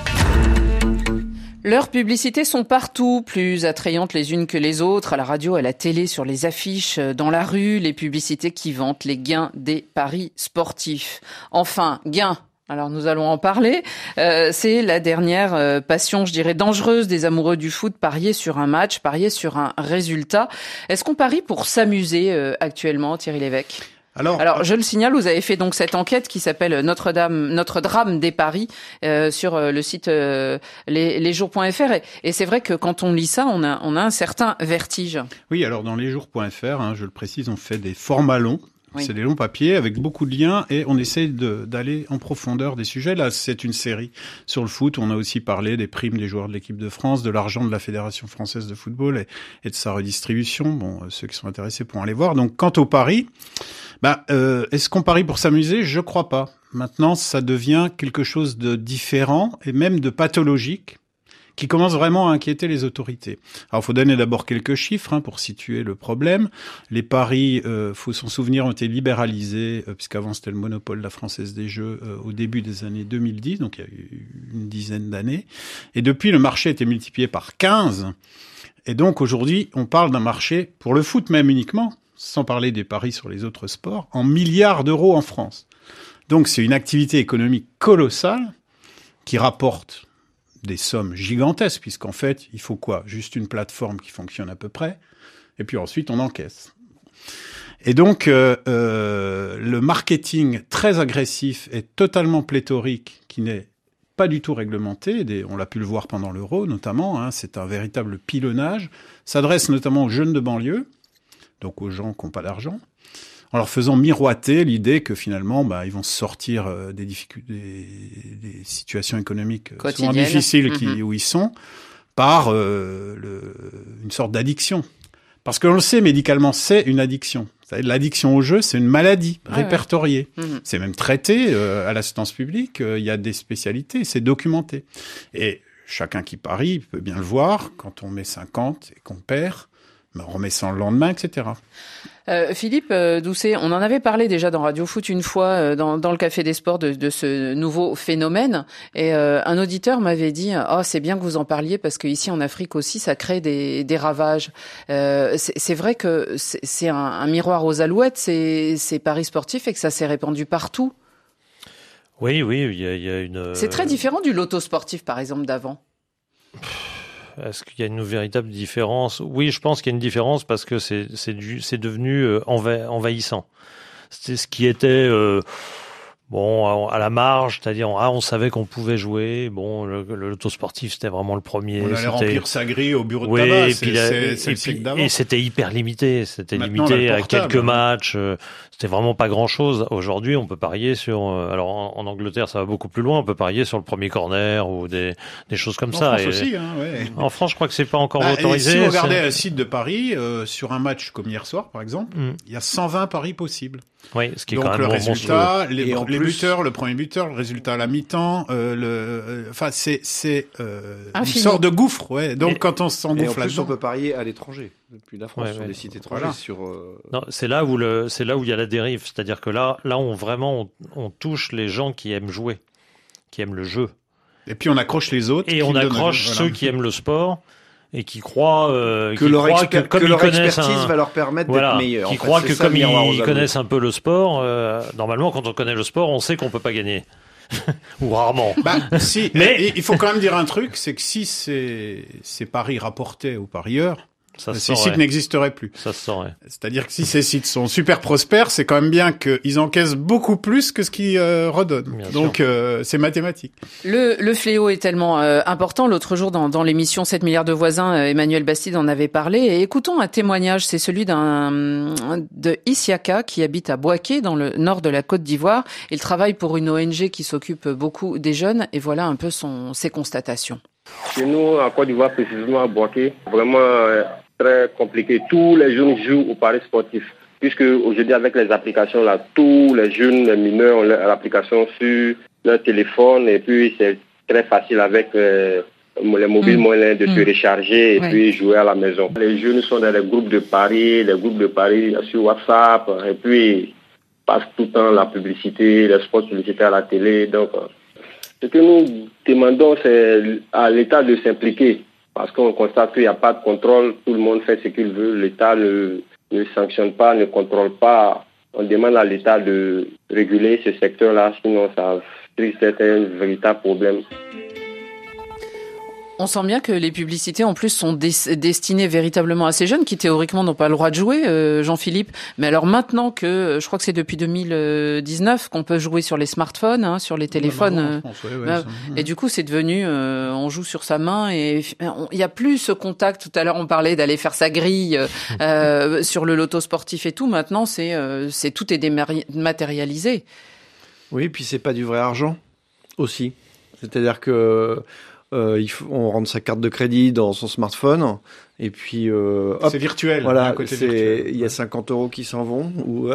Leurs publicités sont partout, plus attrayantes les unes que les autres, à la radio, à la télé, sur les affiches, dans la rue, les publicités qui vantent les gains des paris sportifs. Enfin, gains. Alors nous allons en parler. C'est la dernière passion, je dirais, dangereuse des amoureux du foot, parier sur un match, parier sur un résultat. Est-ce qu'on parie pour s'amuser actuellement, Thierry Lévesque ? Alors, je le signale, vous avez fait donc cette enquête qui s'appelle Notre drame des paris sur le site lesjours.fr, et c'est vrai que quand on lit ça, on a un certain vertige. Oui, alors dans lesjours.fr, je le précise, on fait des formats longs. Oui. C'est des longs papiers avec beaucoup de liens et on essaie d'aller en profondeur des sujets. Là, c'est une série sur le foot. On a aussi parlé des primes des joueurs de l'équipe de France, de l'argent de la Fédération française de football et de sa redistribution. Bon, ceux qui sont intéressés pourront aller voir. Donc, quant au pari, est-ce qu'on parie pour s'amuser ? Je crois pas. Maintenant, ça devient quelque chose de différent et même de pathologique, qui commence vraiment à inquiéter les autorités. Alors, il faut donner d'abord quelques chiffres pour situer le problème. Les paris, faut s'en souvenir, ont été libéralisés, puisqu'avant c'était le monopole de la Française des Jeux au début des années 2010, donc il y a eu une dizaine d'années. Et depuis, le marché a été multiplié par 15. Et donc aujourd'hui, on parle d'un marché, pour le foot même uniquement, sans parler des paris sur les autres sports, en milliards d'euros en France. Donc c'est une activité économique colossale qui rapporte des sommes gigantesques, puisqu'en fait, il faut quoi ? Juste une plateforme qui fonctionne à peu près, et puis ensuite on encaisse. Et donc, le marketing très agressif et totalement pléthorique, qui n'est pas du tout réglementé, on l'a pu le voir pendant l'Euro notamment, c'est un véritable pilonnage, s'adresse notamment aux jeunes de banlieue, donc aux gens qui n'ont pas d'argent, en leur faisant miroiter l'idée que finalement, ils vont sortir des difficultés, des situations économiques souvent difficiles où ils sont, par une sorte d'addiction. Parce que on le sait, médicalement, c'est une addiction. L'addiction au jeu, c'est une maladie répertoriée. C'est même traité à l'assistance publique. Il y a des spécialités, c'est documenté. Et chacun qui parie peut bien le voir. Quand on met 50 et qu'on perd, on remet 100 le lendemain, etc. Philippe Doucet, on en avait parlé déjà dans Radio Foot une fois dans le Café des Sports de ce nouveau phénomène, et un auditeur m'avait dit c'est bien que vous en parliez parce que ici en Afrique aussi ça crée des ravages. C'est vrai que c'est un miroir aux alouettes ces paris sportifs et que ça s'est répandu partout. Oui, il y a une. C'est très différent du loto sportif par exemple d'avant. Est-ce qu'il y a une véritable différence ? Oui, je pense qu'il y a une différence parce que c'est devenu envahissant. C'était ce qui était à la marge, c'est-à-dire on savait qu'on pouvait jouer. Bon, le loto sportif c'était vraiment le premier. On allait remplir sa grille au bureau de tabac. Et puis c'est le siècle d'avant. Et c'était hyper limité. C'était limité à quelques matchs. C'était vraiment pas grand-chose. Aujourd'hui, on peut parier sur. Alors en Angleterre, ça va beaucoup plus loin. On peut parier sur le premier corner ou des choses comme ça. En France aussi, ouais. En France, je crois que c'est pas encore autorisé. Si vous regardez un site de paris sur un match comme hier soir, par exemple, il y a 120 paris possibles. Oui, ce qui est donc quand même le résultat, les buteurs, le premier buteur, le résultat à la mi-temps, c'est une sorte de gouffre, ouais. Donc quand on s'engouffre là-dedans, en plus on peut parier à l'étranger depuis la France sur des sites étrangers. Non, c'est là où il y a la dérive, c'est-à-dire que là on touche les gens qui aiment jouer, qui aiment le jeu. Et puis on accroche les autres. Et on accroche ceux qui aiment le sport. Et qui croient que leur expertise va leur permettre d'être meilleurs. Qui croient que comme ils connaissent un peu le sport, normalement quand on connaît le sport, on sait qu'on peut pas gagner. Ou rarement. Si, mais il faut quand même dire un truc, c'est que si ces paris rapportaient aux parieurs, ces sites n'existeraient plus. Ça se saurait. C'est-à-dire que si ces sites sont super prospères, c'est quand même bien qu'ils encaissent beaucoup plus que ce qu'ils redonnent. Bien donc c'est mathématique. Le fléau est tellement important. L'autre jour dans l'émission 7 milliards de voisins, Emmanuel Bastide en avait parlé. Et écoutons un témoignage, c'est celui de Isiaka qui habite à Bouaké dans le nord de la Côte d'Ivoire. Il travaille pour une ONG qui s'occupe beaucoup des jeunes et voilà un peu ses constatations. Chez nous, en Côte d'Ivoire, précisément à Bouaké, vraiment très compliqué. Tous les jeunes jouent au paris sportif. Puisque aujourd'hui, avec les applications, là, tous les jeunes, les mineurs ont l'application sur leur téléphone. Et puis, c'est très facile avec les mobiles moyens de se recharger et puis jouer à la maison. Les jeunes sont dans les groupes de paris sur WhatsApp. Et puis, passent tout le temps la publicité, les spots publicitaires à la télé. Donc, ce que nous demandons, c'est à l'État de s'impliquer parce qu'on constate qu'il n'y a pas de contrôle, tout le monde fait ce qu'il veut, l'État ne sanctionne pas, ne contrôle pas. On demande à l'État de réguler ce secteur-là, sinon ça risque d'être un véritable problème. On sent bien que les publicités, en plus, sont destinées véritablement à ces jeunes qui, théoriquement, n'ont pas le droit de jouer, Jean-Philippe. Mais alors maintenant que, je crois que c'est depuis 2019 qu'on peut jouer sur les smartphones, sur les téléphones. Et du coup, c'est devenu, on joue sur sa main et il n'y a plus ce contact. Tout à l'heure, on parlait d'aller faire sa grille sur le loto sportif et tout. Maintenant, c'est tout est dématérialisé. Oui, puis c'est pas du vrai argent aussi. C'est-à-dire que on rentre sa carte de crédit dans son smartphone et puis hop, c'est virtuel. Voilà, il y a 50 € qui s'en vont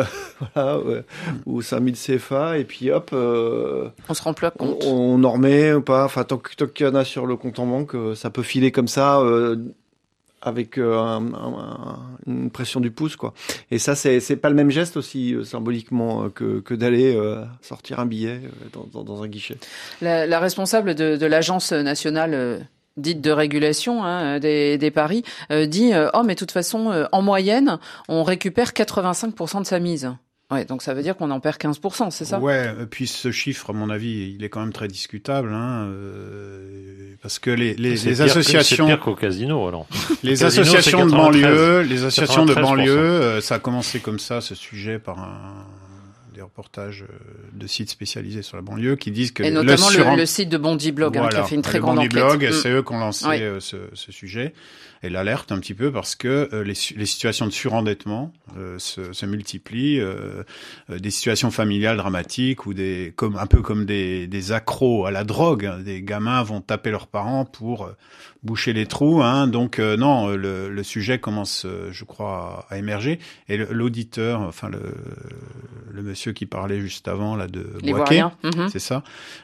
ou 5000 CFA et puis hop, on se rend plus compte. On en remet ou pas. Enfin, tant qu'il y en a sur le compte en banque, ça peut filer comme ça. Avec une pression du pouce, quoi. Et ça, c'est pas le même geste aussi symboliquement que d'aller sortir un billet dans un guichet. La responsable de l'agence nationale dite de régulation des paris dit mais de toute façon en moyenne on récupère 85% de sa mise. Ouais, donc ça veut dire qu'on en perd 15%, c'est ça ? Ouais, et puis ce chiffre, à mon avis, il est quand même très discutable, parce que les associations, c'est pire qu'au casino, alors. Les associations de banlieue, ça a commencé comme ça, ce sujet, par des reportages de sites spécialisés sur la banlieue qui disent que et notamment le site de Bondy Blog qui a fait une très grande enquête. Blog, c'est eux qui ont lancé ce sujet et l'alerte un petit peu parce que les situations de surendettement se multiplient, des situations familiales dramatiques ou un peu comme des accros à la drogue. Des gamins vont taper leurs parents pour boucher les trous. Donc non, le sujet commence, je crois, à émerger. Et l'auditeur, enfin le monsieur qui parlait juste avant là de Boaké, c'est ça,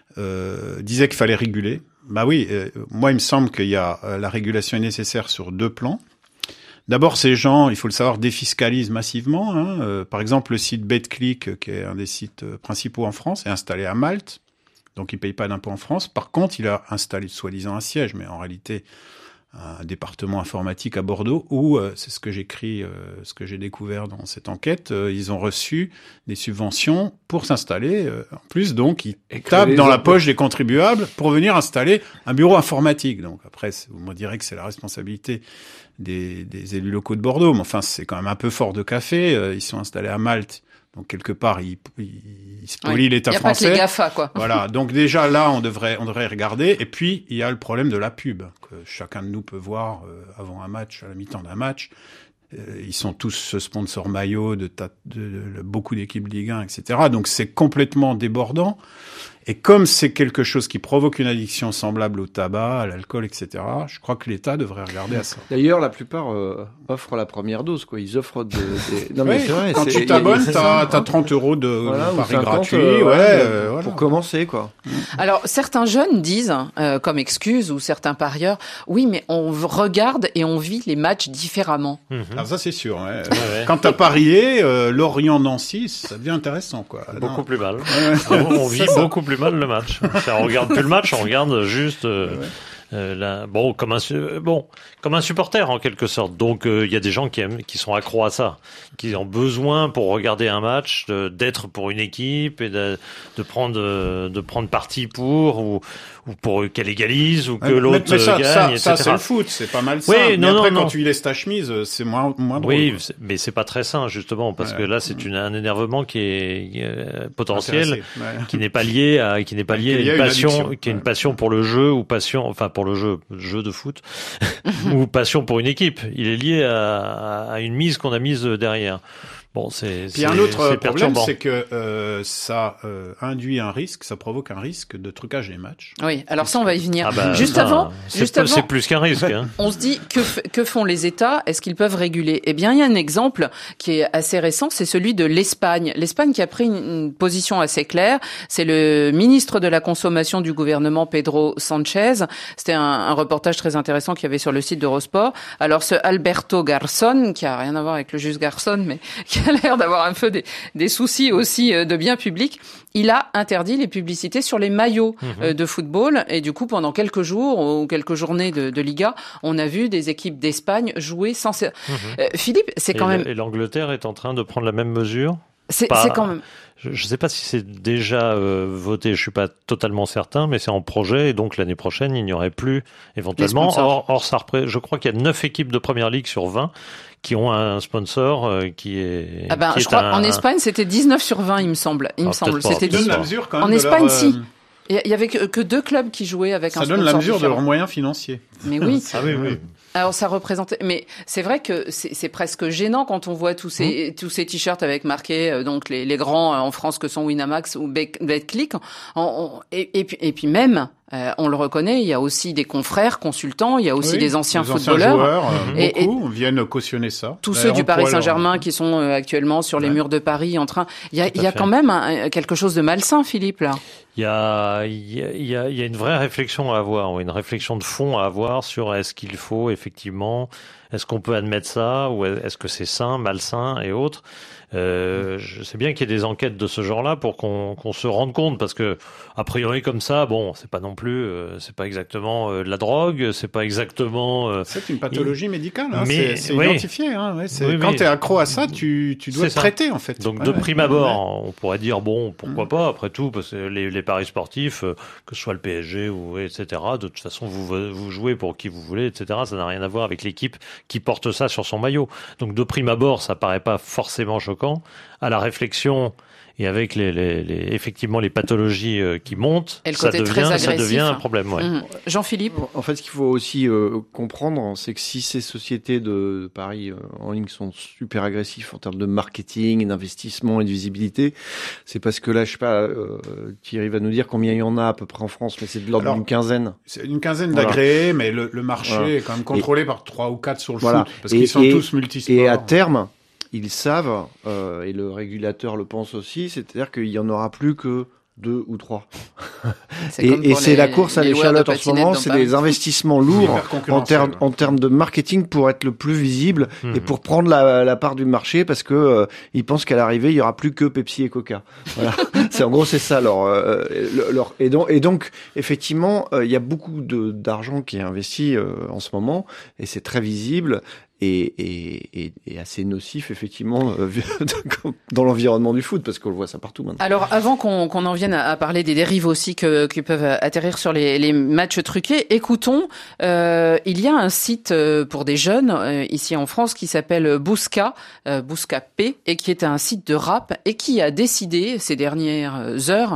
disait qu'il fallait réguler. Bah oui, moi il me semble qu'il y a la régulation est nécessaire sur 2 plans. D'abord, ces gens, il faut le savoir, défiscalisent massivement. Par exemple, le site BetClick, qui est un des sites principaux en France, est installé à Malte, donc il paye pas d'impôt en France. Par contre, il a installé soi-disant un siège, mais en réalité un département informatique à Bordeaux où, c'est ce que j'écris, ce que j'ai découvert dans cette enquête, ils ont reçu des subventions pour s'installer. En plus, donc, ils tapent dans la poche des contribuables pour venir installer un bureau informatique. Donc après, vous me direz que c'est la responsabilité des élus locaux de Bordeaux, mais enfin, c'est quand même un peu fort de café. Ils sont installés à Malte. Donc quelque part, il spolie l'État français. Il n'y a pas que les GAFA, quoi. Voilà. Donc déjà là, on devrait regarder. Et puis il y a le problème de la pub que chacun de nous peut voir avant un match, à la mi-temps d'un match. Ils sont tous sponsors maillot de beaucoup d'équipes Ligue 1, etc. Donc c'est complètement débordant. Et comme c'est quelque chose qui provoque une addiction semblable au tabac, à l'alcool, etc., je crois que l'État devrait regarder à ça. D'ailleurs, la plupart offrent la première dose, quoi. Ils offrent des... Non, mais oui, c'est vrai. Quand tu t'abonnes, t'as 30 euros de pari gratuit, voilà. Pour commencer, quoi. Alors, certains jeunes disent, comme excuse, ou certains parieurs, oui, mais on regarde et on vit les matchs différemment. Alors ça, c'est sûr. Ouais. Quand t'as parié, Lorient-Nancy, ça devient intéressant, quoi. Beaucoup plus mal. On vit beaucoup plus mal le match. On regarde plus le match, on regarde juste comme un supporter en quelque sorte. Donc il y a des gens qui sont accros à ça, qui ont besoin pour regarder un match d'être pour une équipe et de prendre parti pour ou pour qu'elle égalise ou que l'autre gagne, etc. Ça c'est le foot, c'est pas mal ça. Oui, mais après quand tu laisses ta chemise, c'est moins drôle. Oui, mais c'est pas très sain justement parce que là c'est un énervement qui est potentiel, qui n'est pas lié à une passion, qui est une passion pour le jeu ou passion, pour le jeu de foot ou passion pour une équipe. Il est lié à une mise qu'on a mise derrière. Bon, Puis un autre problème, c'est que ça induit un risque, ça provoque un risque de trucage des matchs. Oui, alors ça on va y venir. Juste avant, c'est plus qu'un risque. Hein. On se dit que font les États ? Est-ce qu'ils peuvent réguler ? Eh bien, il y a un exemple qui est assez récent, c'est celui de l'Espagne. L'Espagne qui a pris une position assez claire. C'est le ministre de la consommation du gouvernement, Pedro Sánchez. C'était un reportage très intéressant qu'il y avait sur le site d'Eurosport. Alors, ce Alberto Garzón, qui a rien à voir avec le juge Garzón, mais qui a l'air d'avoir un peu des soucis aussi de bien public, il a interdit les publicités sur les maillots de football. Et du coup, pendant quelques jours ou quelques journées de Liga, on a vu des équipes d'Espagne jouer sans... Philippe, c'est quand même... Et l'Angleterre est en train de prendre la même mesure ? C'est quand même... Je ne sais pas si c'est déjà voté, je suis pas totalement certain, mais c'est en projet et donc l'année prochaine, il n'y aurait plus éventuellement. Or ça je crois qu'il y a 9 équipes de Première Ligue sur 20 qui ont un sponsor qui est... je crois en Espagne, c'était 19 sur 20, il me semble. C'était 10. En Espagne, si. Il y avait que 2 clubs qui jouaient avec un sponsor. Ça donne la mesure de leurs moyens financiers. Mais oui. Ah oui. Alors ça représentait, mais c'est vrai que c'est presque gênant quand on voit tous ces t-shirts avec marqué donc les grands en France que sont Winamax ou BetClick. Et puis même on le reconnaît, il y a aussi des confrères consultants, il y a aussi des anciens footballeurs. Beaucoup viennent cautionner ça. Tous ceux du Paris Saint-Germain qui sont actuellement sur les murs de Paris en train. Il y a quand même quelque chose de malsain, Philippe, là. Il y a une vraie réflexion à avoir, une réflexion de fond à avoir sur est-ce qu'il faut effectivement, est-ce qu'on peut admettre ça ou est-ce que c'est sain, malsain et autres. Je sais bien qu'il y a des enquêtes de ce genre-là pour qu'on se rende compte parce que a priori comme ça, bon, c'est pas non plus, c'est pas exactement de la drogue, c'est pas exactement. C'est une pathologie médicale, hein, mais c'est identifié. Hein, quand t'es accro à ça, tu dois te traiter en fait. Donc de prime abord, on pourrait dire bon, pourquoi pas après tout, parce que les paris sportifs, que ce soit le PSG ou etc. De toute façon, vous jouez pour qui vous voulez, etc. Ça n'a rien à voir avec l'équipe qui porte ça sur son maillot. Donc de prime abord, ça paraît pas forcément choquant. À la réflexion Et avec effectivement les pathologies qui montent, ça devient un problème. Ouais. Jean-Philippe. En fait, ce qu'il faut aussi comprendre, c'est que si ces sociétés de paris en ligne sont super agressifs en termes de marketing, d'investissement et de visibilité, c'est parce que là, je sais pas, Thierry va nous dire combien il y en a à peu près en France, mais c'est de l'ordre d'une quinzaine. C'est une quinzaine d'agréés, mais le marché est quand même contrôlé par 3 ou 4 sur le foot, parce qu'ils sont tous multisports. Et à terme, ils savent, et le régulateur le pense aussi, c'est-à-dire qu'il y en aura plus que 2 ou 3. Et c'est la course à l'échalote en ce moment, c'est des investissements lourds en termes de marketing pour être le plus visible et pour prendre la part du marché, parce que ils pensent qu'à l'arrivée il y aura plus que Pepsi et Coca. Voilà. En gros c'est ça et donc effectivement il y a beaucoup d'argent qui est investi en ce moment et c'est très visible. Et assez nocif effectivement dans l'environnement du foot, parce qu'on le voit ça partout maintenant. Alors avant qu'on en vienne à parler des dérives aussi qui peuvent atterrir sur les matchs truqués, écoutons, il y a un site pour des jeunes ici en France qui s'appelle Bousca P, et qui est un site de rap et qui a décidé ces dernières heures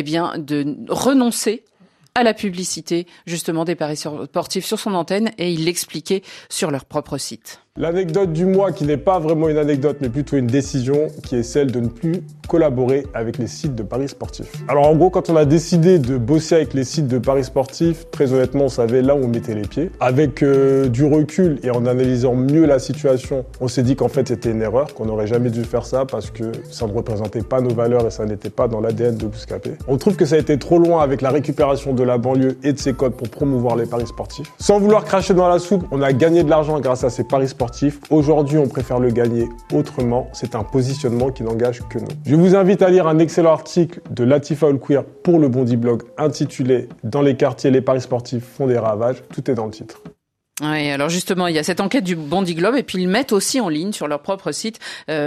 de renoncer à la publicité, justement, des paris sportifs sur son antenne, et il l'expliquait sur leur propre site. L'anecdote du mois, qui n'est pas vraiment une anecdote, mais plutôt une décision, qui est celle de ne plus collaborer avec les sites de paris sportifs. Alors en gros, quand on a décidé de bosser avec les sites de paris sportifs, très honnêtement, on savait là où on mettait les pieds. Avec du recul et en analysant mieux la situation, on s'est dit qu'en fait c'était une erreur, qu'on n'aurait jamais dû faire ça parce que ça ne représentait pas nos valeurs et ça n'était pas dans l'ADN de Bouscapé. On trouve que ça a été trop loin avec la récupération de la banlieue et de ses codes pour promouvoir les paris sportifs. Sans vouloir cracher dans la soupe, on a gagné de l'argent grâce à ces paris sportifs. Aujourd'hui, on préfère le gagner autrement. C'est un positionnement qui n'engage que nous. Je vous invite à lire un excellent article de Latifa Olquir pour le Bondi Blog intitulé « Dans les quartiers, les paris sportifs font des ravages ». Tout est dans le titre. Oui, alors justement, il y a cette enquête du Bondi Globe, et puis ils mettent aussi en ligne sur leur propre site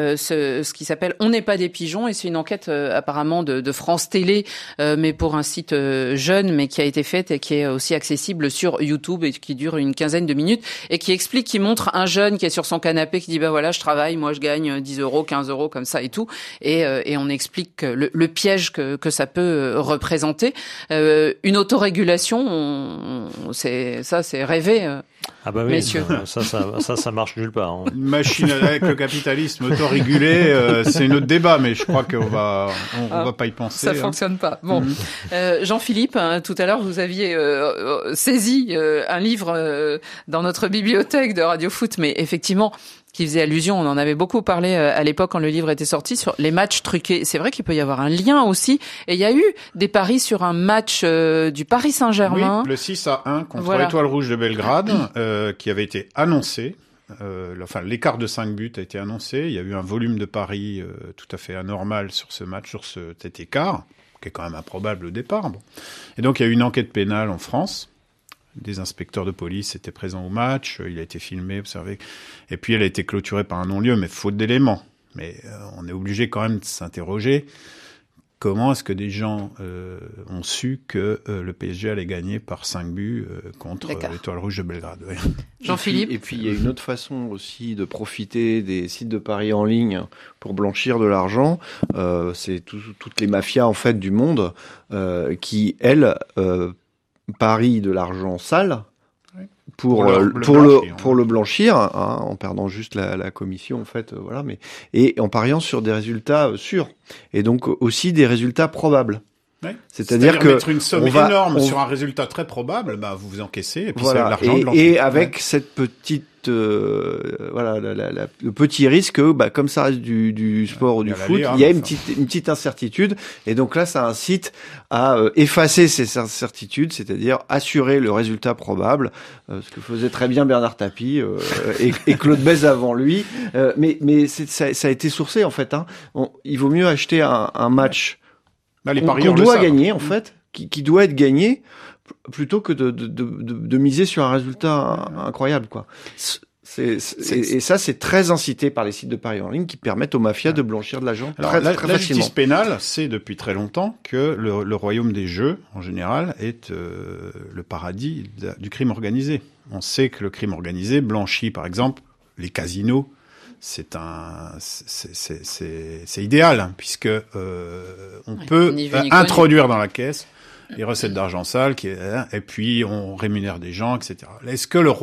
ce qui s'appelle « On n'est pas des pigeons », et c'est une enquête apparemment de France Télé, mais pour un site jeune, mais qui a été faite et qui est aussi accessible sur YouTube et qui dure une quinzaine de minutes, et qui montre un jeune qui est sur son canapé, qui dit voilà, je travaille, moi je gagne 10 €, 15 € comme ça et tout, et on explique le piège que ça peut représenter. Une autorégulation, c'est rêvé. Ah bah oui, messieurs. Ça marche nulle part. Hein. Une machine avec le capitalisme autorégulé, c'est un autre débat, mais je crois qu'on va pas y penser. Ça fonctionne pas. Bon, Jean-Philippe, tout à l'heure vous aviez saisi un livre dans notre bibliothèque de Radio Foot, mais effectivement, qui faisait allusion, on en avait beaucoup parlé à l'époque quand le livre était sorti, sur les matchs truqués. C'est vrai qu'il peut y avoir un lien aussi. Et il y a eu des paris sur un match du Paris Saint-Germain. Oui, le 6-1 contre l'Étoile Rouge de Belgrade, qui avait été annoncé. L'écart de 5 buts a été annoncé. Il y a eu un volume de paris tout à fait anormal sur ce match, sur cet écart, qui est quand même improbable au départ. Bon. Et donc il y a eu une enquête pénale en France. Des inspecteurs de police étaient présents au match, il a été filmé, observé, et puis elle a été clôturée par un non-lieu, mais faute d'éléments. Mais on est obligé quand même de s'interroger, comment est-ce que des gens ont su que le PSG allait gagner par 5 buts contre l'Étoile Rouge de Belgrade. Ouais. Jean-Philippe. Et puis il y a une autre façon aussi de profiter des sites de paris en ligne pour blanchir de l'argent, c'est toutes les mafias en fait du monde qui, elles, parient de l'argent sale pour le blanchir, hein, en perdant juste la commission en fait, voilà, et en pariant sur des résultats sûrs et donc aussi des résultats probables. Ouais. C'est-à-dire que mettre une somme énorme sur un résultat très probable, vous encaissez et puis c'est de l'argent blanchi. Et avec cette petite le petit risque, comme ça reste du sport ou du foot, il y a une petite incertitude, et donc là ça incite à effacer ces incertitudes, c'est-à-dire assurer le résultat probable, ce que faisait très bien Bernard Tapie et Claude Bèze avant lui, mais ça a été sourcé en fait. Hein. Il vaut mieux acheter un match qu'on doit gagner en fait, qui doit être gagné, plutôt que de miser sur un résultat incroyable, quoi. Et ça, c'est très incité par les sites de paris en ligne qui permettent aux mafias de blanchir de l'argent très facilement. La justice pénale sait depuis très longtemps que le royaume des jeux, en général, est le paradis du crime organisé. On sait que le crime organisé blanchit, par exemple, les casinos c'est idéal, hein, puisque on peut introduire dans la caisse les recettes d'argent sale, et puis on rémunère des gens, etc. Est-ce que le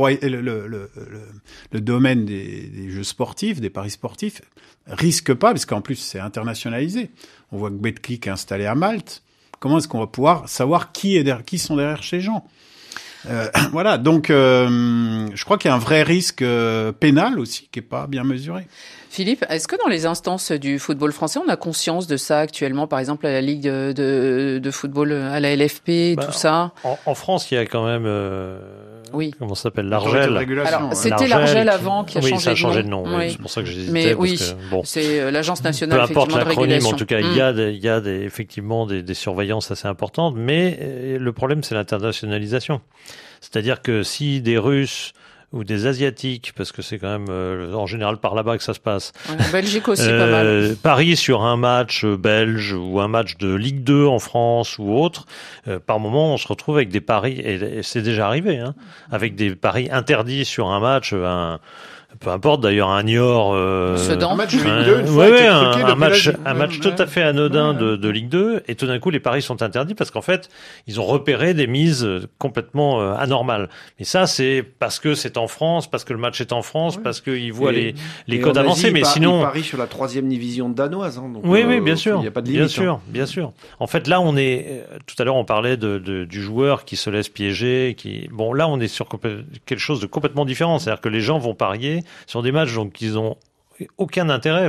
domaine des jeux sportifs, des paris sportifs, risque pas, parce qu'en plus c'est internationalisé. On voit que Betclic est installé à Malte. Comment est-ce qu'on va pouvoir savoir qui sont derrière ces gens? Voilà, donc je crois qu'il y a un vrai risque pénal aussi qui est pas bien mesuré. Philippe, est-ce que dans les instances du football français, on a conscience de ça actuellement, par exemple à la Ligue de football, à la LFP, tout ça? En France, il y a quand même... oui. Comment ça s'appelle, l'Argel. Alors, c'était l'Argel avant qui a changé de nom. Oui, ça a changé de nom. Oui. C'est pour ça que j'hésitais. Mais oui, bon, c'est l'Agence nationale effectivement de régulation. En tout cas, il y a effectivement des surveillances assez importantes, mais le problème, c'est l'internationalisation. C'est-à-dire que si des Russes ou des Asiatiques, parce que c'est quand même en général par là-bas que ça se passe. En Belgique aussi, pas mal. Paris sur un match belge ou un match de Ligue 2 en France ou autre, par moment on se retrouve avec des paris, et c'est déjà arrivé, hein, avec des paris interdits sur un match, peu importe d'ailleurs, un Niort, un match de Ligue 2, une fois un match tout à fait anodin de Ligue 2, et tout d'un coup les paris sont interdits parce qu'en fait ils ont repéré des mises complètement anormales. Mais ça c'est parce que c'est en France, parce que le match est en France, parce qu'ils voient les codes avancés, mais sinon. Ils parient sur la 3e division danoise, hein, donc oui, bien sûr. Il n'y a pas de limite. Bien sûr. En fait là on est, tout à l'heure on parlait du joueur qui se laisse piéger, bon là on est sur quelque chose de complètement différent, c'est-à-dire que les gens vont parier sur des matchs donc ils ont aucun intérêt,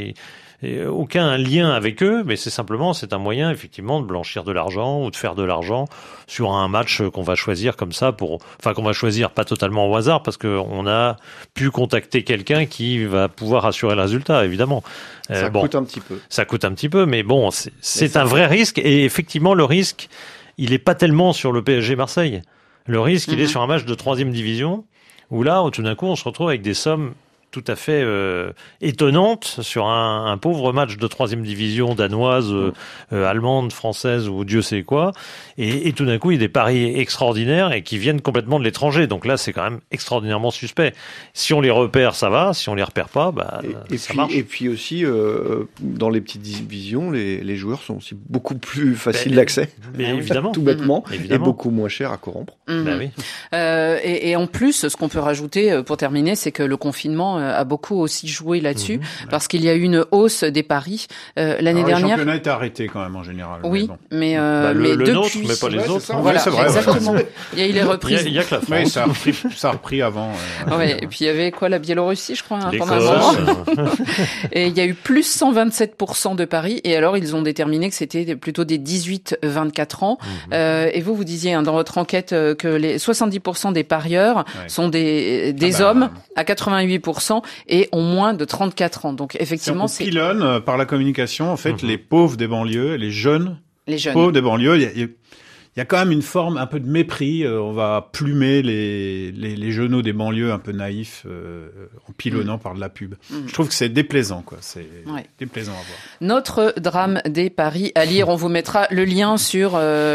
aucun lien avec eux, mais c'est un moyen effectivement de blanchir de l'argent ou de faire de l'argent sur un match qu'on va choisir comme ça qu'on va choisir pas totalement au hasard parce que on a pu contacter quelqu'un qui va pouvoir assurer le résultat, évidemment. Ça coûte un petit peu. Ça coûte un petit peu, mais bon, c'est un vrai risque, et effectivement le risque, il est pas tellement sur le PSG Marseille. Le risque, il est sur un match de 3e division, où là, tout d'un coup, on se retrouve avec des sommes tout à fait étonnantes sur un pauvre match de 3e division danoise, allemande, française ou Dieu sait quoi, et tout d'un coup il y a des paris extraordinaires et qui viennent complètement de l'étranger, donc là c'est quand même extraordinairement suspect. Si on les repère, ça va, si on les repère pas, ça marche. Et puis aussi dans les petites divisions, les joueurs sont aussi beaucoup plus faciles d'accès, évidemment, tout bêtement, et beaucoup moins chers à corrompre. Oui. Et en plus, ce qu'on peut rajouter pour terminer, c'est que le confinement a beaucoup aussi joué là-dessus, parce qu'il y a eu une hausse des paris l'année dernière. Le championnat est arrêté quand même en général. Oui, mais le depuis... nôtre, mais pas les autres. Voilà, c'est vrai. Exactement. Il y a eu les reprises. Il y a que la France. Oui, ça a repris avant. Et puis il y avait la Biélorussie, je crois, pendant un moment. Et il y a eu plus 127% de paris. Et alors ils ont déterminé que c'était plutôt des 18-24 ans. Et vous disiez dans votre enquête que les 70% des parieurs sont des hommes à 88%. Et ont moins de 34 ans. Donc effectivement, c'est pilonne par la communication en fait les pauvres des banlieues, les jeunes pauvres des banlieues. Il y a quand même une forme un peu de mépris. On va plumer les jeunes des banlieues un peu naïfs en pilonnant par de la pub. Je trouve que c'est déplaisant, quoi. C'est déplaisant à voir. Notre drame des paris à lire. On vous mettra le lien sur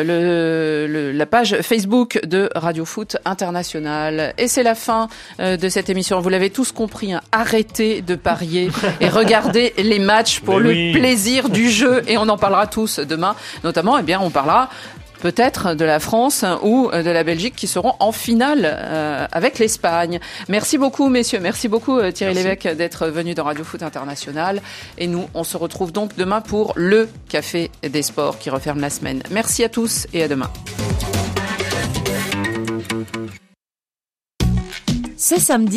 la page Facebook de Radio Foot International. Et c'est la fin de cette émission. Vous l'avez tous compris. Arrêtez de parier et regardez les matchs pour le plaisir du jeu. Et on en parlera tous demain. Notamment, on parlera peut-être de la France ou de la Belgique qui seront en finale avec l'Espagne. Merci beaucoup, messieurs. Merci beaucoup, Thierry Lévesque, d'être venu dans Radio Foot International. Et nous, on se retrouve donc demain pour le Café des Sports qui referme la semaine. Merci à tous et à demain. Ce samedi,